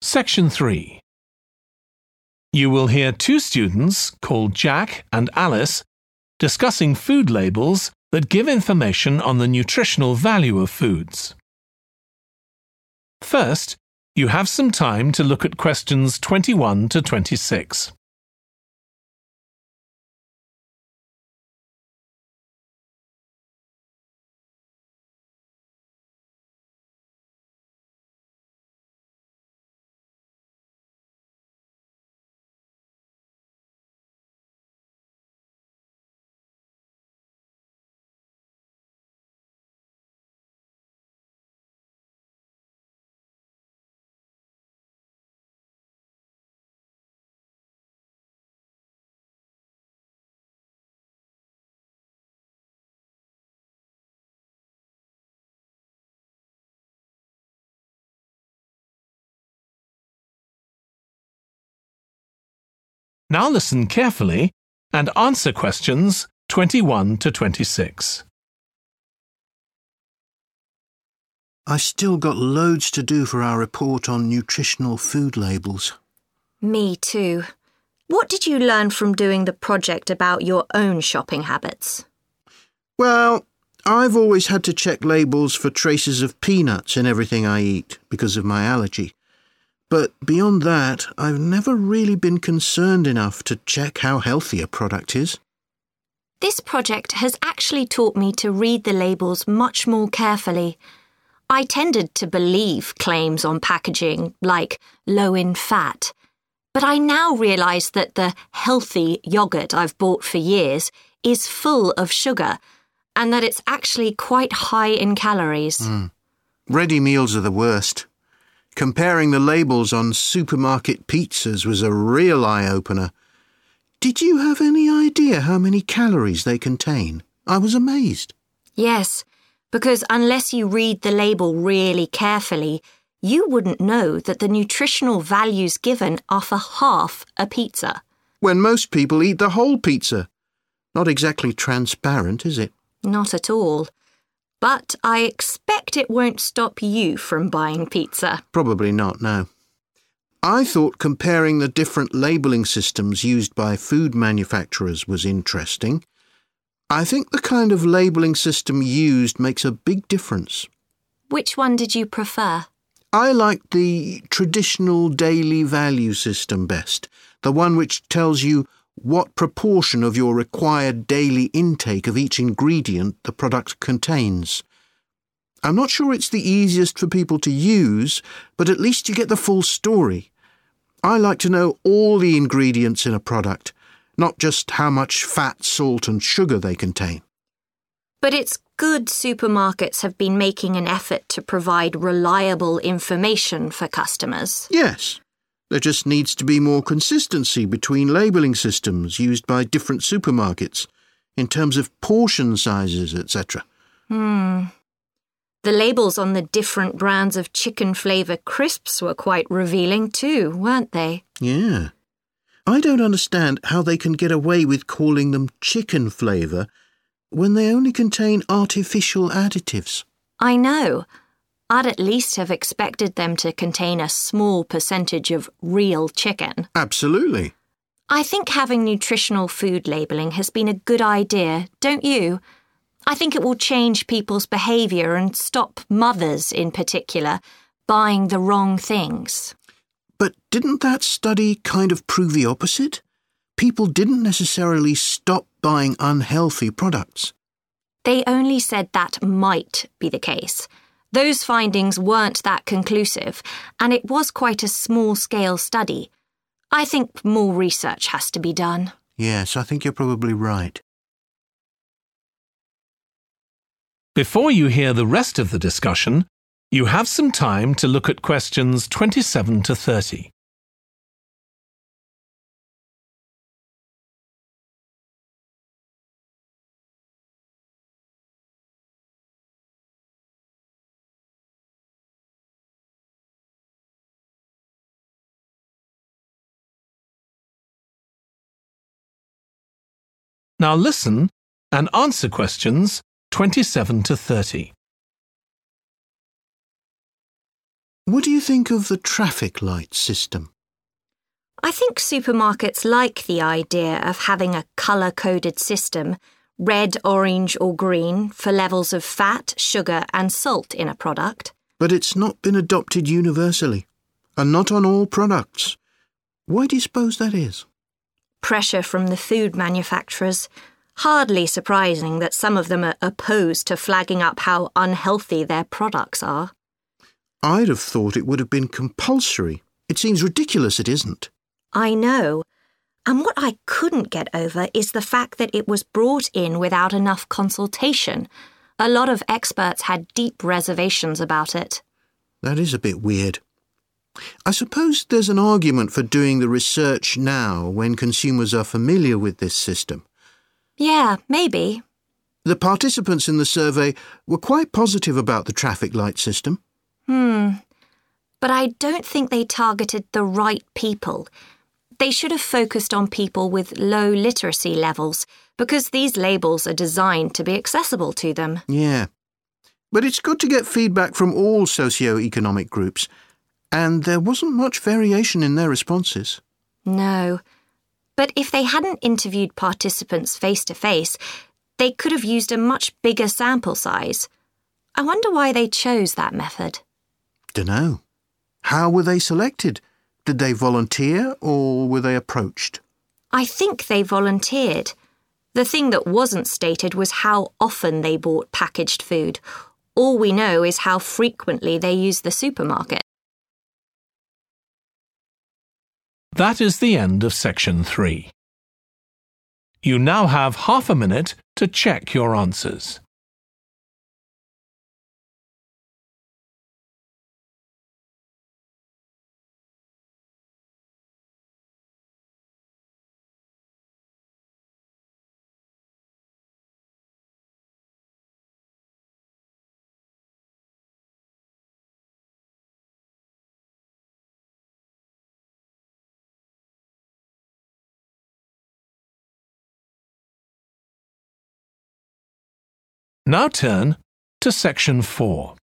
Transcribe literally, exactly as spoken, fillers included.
Section three. You will hear two students called Jack and Alice discussing food labels that give information on the nutritional value of foods. First, you have some time to look at questions twenty-one to twenty-six. Now listen carefully and answer questions twenty-one to twenty-six. I still got loads to do for our report on nutritional food labels. Me too. What did you learn from doing the project about your own shopping habits? Well, I've always had to check labels for traces of peanuts in everything I eat because of my allergy. But beyond that, I've never really been concerned enough to check how healthy a product is. This project has actually taught me to read the labels much more carefully. I tended to believe claims on packaging, like low in fat. But I now realise that the healthy yoghurt I've bought for years is full of sugar, and that it's actually quite high in calories. Mm. Ready meals are the worst. Comparing the labels on supermarket pizzas was a real eye-opener. Did you have any idea how many calories they contain? I was amazed. Yes, because unless you read the label really carefully, you wouldn't know that the nutritional values given are for half a pizza. When most people eat the whole pizza. Not exactly transparent, is it? Not at all. But I expect it won't stop you from buying pizza. Probably not, no. I thought comparing the different labelling systems used by food manufacturers was interesting. I think the kind of labelling system used makes a big difference. Which one did you prefer? I liked the traditional daily value system best, the one which tells you what proportion of your required daily intake of each ingredient the product contains. I'm not sure it's the easiest for people to use, but at least you get the full story. I like to know all the ingredients in a product, not just how much fat, salt and sugar they contain. But it's good supermarkets have been making an effort to provide reliable information for customers. Yes. There just needs to be more consistency between labelling systems used by different supermarkets in terms of portion sizes, et cetera. Hmm. The labels on the different brands of chicken flavour crisps were quite revealing too, weren't they? Yeah. I don't understand how they can get away with calling them chicken flavour when they only contain artificial additives. I know. I'd at least have expected them to contain a small percentage of real chicken. Absolutely. I think having nutritional food labelling has been a good idea, don't you? I think it will change people's behaviour and stop mothers, in particular, buying the wrong things. But didn't that study kind of prove the opposite? People didn't necessarily stop buying unhealthy products. They only said that might be the case. Those findings weren't that conclusive, and it was quite a small-scale study. I think more research has to be done. Yes, I think you're probably right. Before you hear the rest of the discussion, you have some time to look at questions twenty-seven to thirty. Now listen and answer questions twenty-seven to thirty. What do you think of the traffic light system? I think supermarkets like the idea of having a colour-coded system, red, orange or green, for levels of fat, sugar and salt in a product. But it's not been adopted universally, and not on all products. Why do you suppose that is? Pressure from the food manufacturers. Hardly surprising that some of them are opposed to flagging up how unhealthy their products are. I'd have thought it would have been compulsory. It seems ridiculous it isn't. I know. And what I couldn't get over is the fact that it was brought in without enough consultation. A lot of experts had deep reservations about it. That is a bit weird. I suppose there's an argument for doing the research now when consumers are familiar with this system. Yeah, maybe. The participants in the survey were quite positive about the traffic light system. Hmm. But I don't think they targeted the right people. They should have focused on people with low literacy levels, because these labels are designed to be accessible to them. Yeah. But it's good to get feedback from all socio-economic groups, and there wasn't much variation in their responses. No. But if they hadn't interviewed participants face-to-face, they could have used a much bigger sample size. I wonder why they chose that method. Dunno. How were they selected? Did they volunteer or were they approached? I think they volunteered. The thing that wasn't stated was how often they bought packaged food. All we know is how frequently they used the supermarket. That is the end of section three. You now have half a minute to check your answers. Now turn to section four.